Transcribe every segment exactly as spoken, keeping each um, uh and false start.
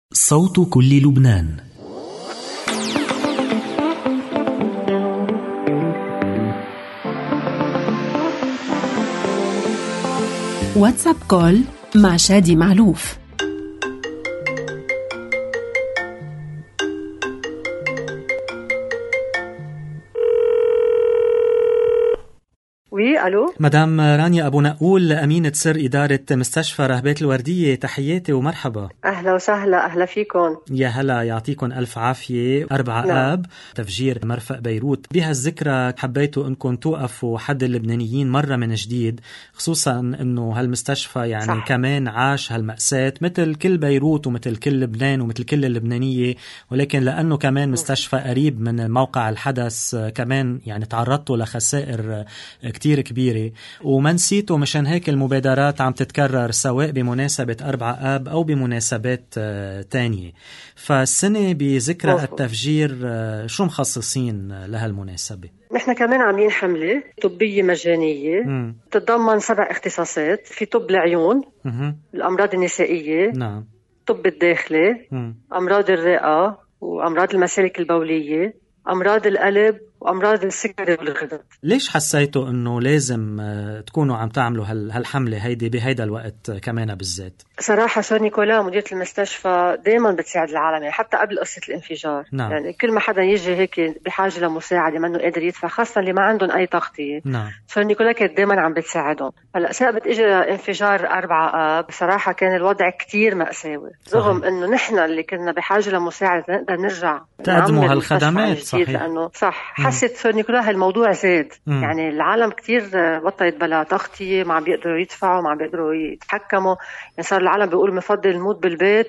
صوت كل لبنان. واتساب كول مع شادي معلوف. وي الو مدام رانيا أبو نقول، أمينة سر إدارة مستشفى رهبات الوردية، تحياتي ومرحبا. أهلا وسهلا، أهلا فيكم. يا هلا، يعطيكم ألف عافية. أربعة نعم. آب تفجير مرفأ بيروت، بهالذكرى حبيتوا أنكم توقفوا حد اللبنانيين مرة من جديد، خصوصا أنه هالمستشفى يعني صح. كمان عاش هالمأساة مثل كل بيروت ومثل كل لبنان ومثل كل اللبنانية، ولكن لأنه كمان مستشفى قريب من موقع الحدث كمان يعني تعرضتوا لخسائر كتير كبيرة، وما نسيتوا مشان هيك المبادرات عم تتكرر سواء بمناسبة أربعة آب أو بمناسبات تانية. فالسنة بذكرى مظبوط. التفجير شو مخصصين لهالمناسبة؟ نحن كمان عاملين حملة طبية مجانية مم. تتضمن سبع اختصاصات، في طب العيون، مم. الأمراض النسائية، نعم. طب الداخلي، مم. أمراض الرئة وأمراض المسالك البولية، أمراض القلب وأمراض السكري والغدد. ليش حسيتوا أنه لازم آه، تكونوا عم تعملوا هال- هالحملة هيدي بهيدا الوقت كمان بالذات؟ صراحة سور نيكولا مديرة المستشفى دايما بتساعد العالم، يعني حتى قبل قصة الانفجار. نعم. يعني كل ما حدا يجي هيك بحاجة لمساعدة منه قادر يدفع، خاصة اللي ما عندهم أي تغطية، نعم. سور نيكولا كانت دايما عم بتساعدهم. هلا ثابت اجى انفجار أربعة آب، بصراحة كان الوضع كتير مأساوي، رغم انه نحن اللي كنا بحاجة لمساعدة نقدر نرجع تقدموا نعمر هالخدمات. المستشفى عن جديد، صحيح. لأنه صح مم. حست سور نيكولا هالموضوع زاد. مم. يعني العالم كتير بطلت بلا تغطية، ما عم بيقدروا يدفعوا، ما عم بيقدروا يتحكموا، يعني صار العالم بيقول مفضل نموت بالبيت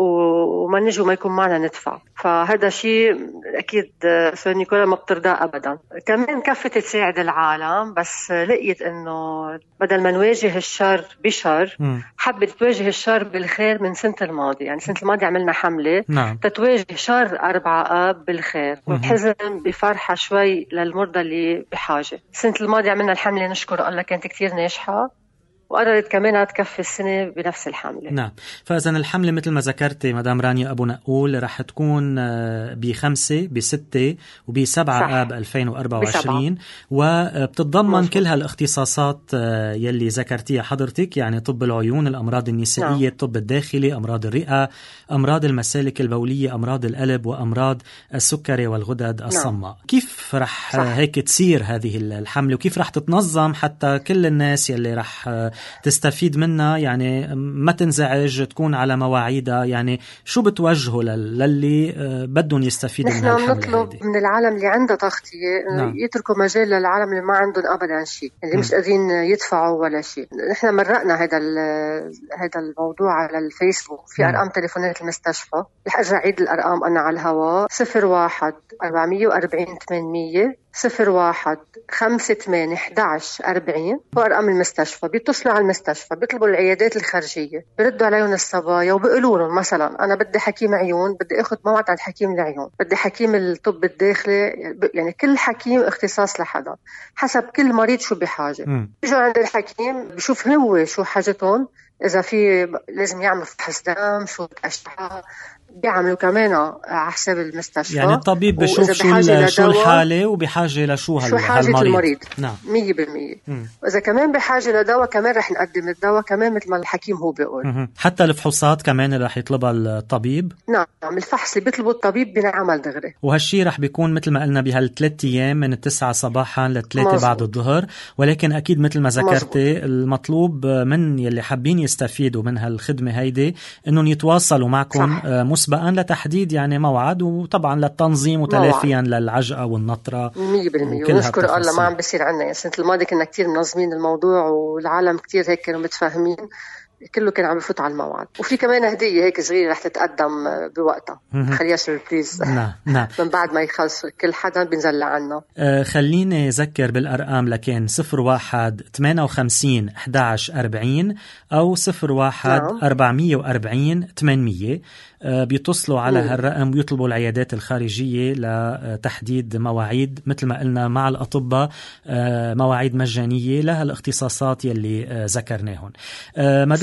وما نجي وما يكون معنا ندفع. فهذا شيء أكيد سور نيكولا ما بترضى أبدا. كمان كفت تساعد العالم، بس لقيت إنه بدل ما نواجه الشر بشر، مم. حبت تواجه الشر بالخير. من سنة الماضي يعني سنة الماضي عملنا حملة نعم. تتواجه شر أربعة آب بالخير، مهم. وتحزن بفرحة شوي للمرضى اللي بحاجة. السنة الماضي عملنا الحملة نشكر الله كانت كتير ناجحة، وقررت كمان تكفي السنة بنفس الحملة. نعم. فإذن الحملة مثل ما ذكرتي مدام رانيا أبو نقول رح تكون آه، بخمسة بستة وبسبعة صح. آب ألفين وأربعة وعشرين، وبتتضمن مظبوط. كل هالاختصاصات آه، يلي ذكرتيها حضرتك، يعني طب العيون، الأمراض النسائية، نعم. الطب الداخلي، أمراض الرئة، أمراض المسالك البولية، أمراض القلب، وأمراض السكري والغدد الصماء. كيف رح صح. آه، هيك تصير هذه الحملة، وكيف رح تتنظم حتى كل الناس يلي رح آه، تستفيد منها يعني ما تنزعج، تكون على مواعيدها؟ يعني شو بتوجهوا لل- للي آه، بدهم يستفيدوا من نحن هالحملة بنطلب هيدي؟ من العالم اللي عنده تغطية إنه نعم. يتركوا مجال للعالم اللي ما عندهم أبدا شيء، اللي م. مش قادرين يدفعوا ولا شيء. نحن مرقنا هذا ال- هذا الموضوع على الفيسبوك، في م. أرقام تليفونات المستشفى، رح أرجع أعيد الأرقام أنا على الهواء: صفر واحد أربعمية وأربعين ثمانمية، صفر واحد خمسة ثمانية أحد عشر أربعين، وأرقام المستشفى. بيتصلوا على المستشفى، بيطلبوا العيادات الخارجية، بيردوا عليهم الصبايا وبيقولوا لهم مثلا أنا بدي حكيم عيون، بدي أخذ موعد عند حكيم العيون، بدي حكيم الطب الداخلي. يعني كل حكيم اختصاص لحدا حسب كل مريض شو بحاجة. م. بيجوا عند الحكيم بشوف هو شو حاجتهم، إذا في لازم يعملوا فحص دم، صورة أشعة، بيعملوا كمان على حساب المستشفى. يعني الطبيب بشوف وإذا شو بحاجة ال- شو لدواء، الحالة وبحاجة لشو شو هال- حاجة هالمريض. المريض. نعم. مية بالمية. م. وإذا كمان بحاجة لدواء كمان رح نقدم الدواء كمان مثل ما الحكيم هو بيقول. مهم. حتى الفحوصات كمان رح يطلبها الطبيب. نعم، الفحص اللي بيطلبه الطبيب بنعمل دغري. وهالشي رح بيكون مثل ما قلنا بهالثلاث أيام من التسعة صباحا للثلاثة مزبوط. بعد الظهر، ولكن أكيد مثل ما ذكرتي المطلوب من يلي حابين يستفيدوا من هالخدمة هيدي إنهم يتواصلوا معكم صح. آه، مسبقا لتحديد يعني موعد، وطبعا للتنظيم وتلافيا للعجقة والنطرة. مية بالمية. وكل ونشكر الله هالتفاصيل. ما عم بيصير عنا. يعني السنة الماضية كنا كتير منظمين الموضوع، والعالم كتير هيك كانوا متفاهمين، كله كان عم يفوت على الموعد. وفي كمان هدية هيك صغيرة رح تتقدم بوقتها، خليها سوربريز. نعم نعم. من بعد ما يخلص كل حدا بينزل لعنا. آه خليني أذكر بالأرقام لكن صفر واحد ثمانية وخمسين أحد عشر أربعين أو صفر واحد نعم. أربعمية وأربعين ثمانمية. آه بيتصلوا على مم. هالرقم ويطلبوا العيادات الخارجية لتحديد مواعيد مثل ما قلنا مع الأطباء، آه مواعيد مجانية لها الاختصاصات يلي آه ذكرناهم. آه مدام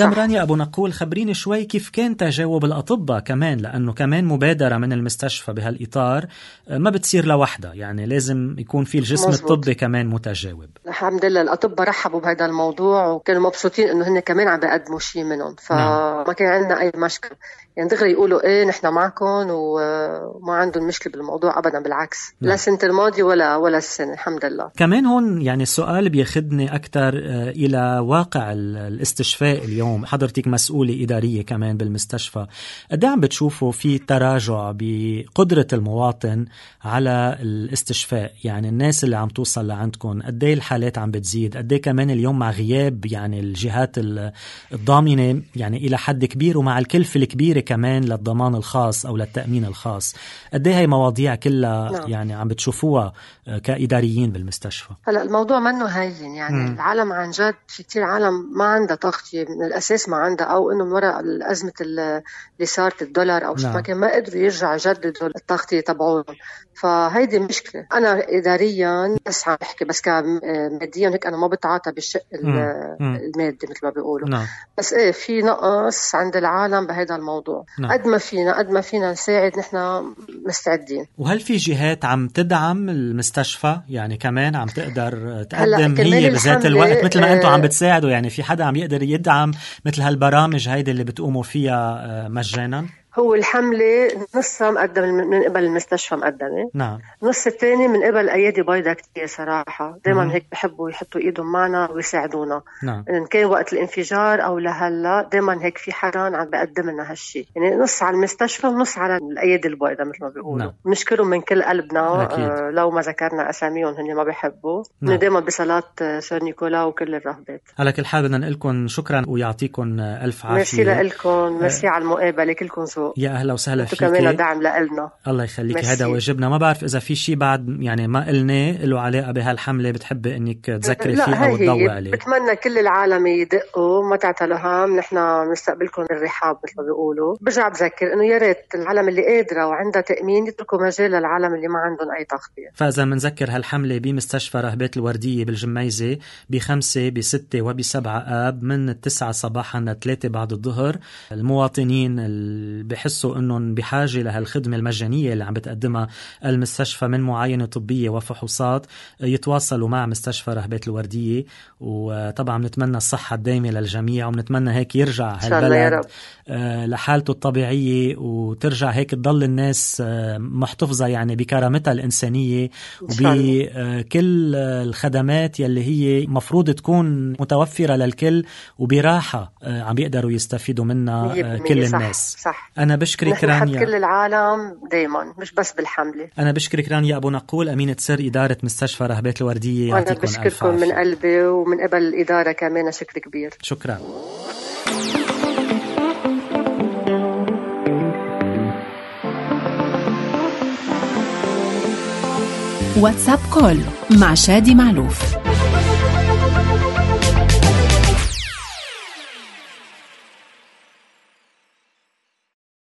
مدام رانيا أبو نقول، خبريني شوي كيف كان تجاوب الأطباء كمان، لأنه كمان مبادرة من المستشفى بهالإطار ما بتصير لوحدها، يعني لازم يكون في الجسم مزبوط. الطبي كمان متجاوب. الحمد لله الأطباء رحبوا بهذا الموضوع وكانوا مبسوطين إنه هن كمان عم بيقدموا شيء منهم، فما نعم. كان عندنا أي مشكلة، يعني دغري يقولوا إيه نحن معكم وما عندهم مشكلة بالموضوع أبدا، بالعكس نعم. لا السنة الماضية ولا ولا السنة الحمد لله. كمان هون يعني السؤال بياخدني أكتر إلى واقع الاستشفاء اليوم، حضرتك مسؤولة إدارية كمان بالمستشفى، قد عم بتشوفوا في تراجع بقدرة المواطن على الاستشفاء؟ يعني الناس اللي عم توصل لعندكم قد ايه الحالات عم بتزيد؟ قد ايه كمان اليوم مع غياب يعني الجهات الضامنة يعني إلى حد كبير، ومع الكلفة الكبيرة كمان للضمان الخاص أو للتأمين الخاص، قد ايه هي مواضيع كلها نعم. يعني عم بتشوفوها كإداريين بالمستشفى؟ هلا الموضوع منه هين، يعني م. العالم عن جد في كتير عالم ما عندها تغطية من الأساس، ما عندها أو إنه من وراء الأزمة اللي صارت الدولار أو شو ما كان ما قدروا يرجعوا يجددوا التغطية تبعهم، فهيدي مشكلة. أنا إداريا بس عم بحكي، بس كماديا هيك أنا ما بتعاطى بالشق المادي مثل ما بيقولوا نعم. بس إيه في نقص عند العالم بهذا الموضوع نعم. قد ما فينا قد ما فينا نساعد نحن مستعدين. وهل في جهات عم تدعم المستشفى يعني كمان عم تقدر تقدم هي بذات الوقت مثل ما أنتم عم بتساعدوا؟ يعني في حدا عم يقدر يدعم مثل هالبرامج هيدي اللي بتقوموا فيها مجانا؟ هو الحملة نصها مقدم من قبل المستشفى مقدمة نعم، نص الثاني من قبل أيادي بيضاء كتير صراحة، دايما هيك بحبوا يحطوا إيدهم معنا ويساعدونا نعم. إن كان وقت الانفجار أو لهلا دايما هيك في حدا عم بقدم لنا هالشي، يعني نص على المستشفى ونص على الأيادي البيضاء مثل ما بيقولوا نعم. نشكرهم من كل قلبنا آه لو ما ذكرنا أساميهم هن ما بيحبوا نعم. دايما بصلاة سير نيكولا وكل الرهبات. على كل حال بدنا نقولكم شكرا ويعطيكم ألف عافية. ميرسي لكم، ميرسي على المقابلة، كلكم ذوق. يا أهلا وسهلا فيك، كمان دعم لنا. الله يخليك، هذا واجبنا. ما بعرف إذا في شيء بعد يعني ما قلنا له علاقة بهالحملة بتحبي إنك تذكري فيه أو تضوي عليه؟ بتمنى كل العالم يدقوا، ما تعتلوا هم، نحن نستقبلكم بالرحاب مثل ما بيقولوا. برجع بذكر إنه يا ريت العالم اللي قادرة وعندها تأمين يتركوا مجال للعالم اللي ما عندهم أي تغطية. فإذا منذكر هالحملة بمستشفى رهبات الوردية بالجميزة بخمسة بستة وبسبعة آب من التسعة صباحا لثلاثة بعد الظهر. المواطنين اللي بحسوا إنهم بحاجة لهالخدمة المجانية اللي عم بتقدمها المستشفى من معاينة طبية وفحوصات يتواصلوا مع مستشفى رهبات الوردية. وطبعا نتمنى الصحة الدائمة للجميع، ونتمنى هيك يرجع هالبلد لحالته الطبيعية، وترجع هيك تضل الناس محتفظة يعني بكرامتها الإنسانية وبكل الخدمات يلي هي مفروض تكون متوفرة للكل وبراحة عم بيقدروا يستفيدوا منها كل الناس. صح. أنا بشكرك رانيا، كل العالم دايما مش بس بالحملة. أنا بشكرك رانيا أبو نقول، أمينة سر إدارة مستشفى رهبات الوردية. أنا بشكركم من قلبي ومن قبل الإدارة كمان شكر كبير. شكرا. واتساب كول مع شادي معلوف.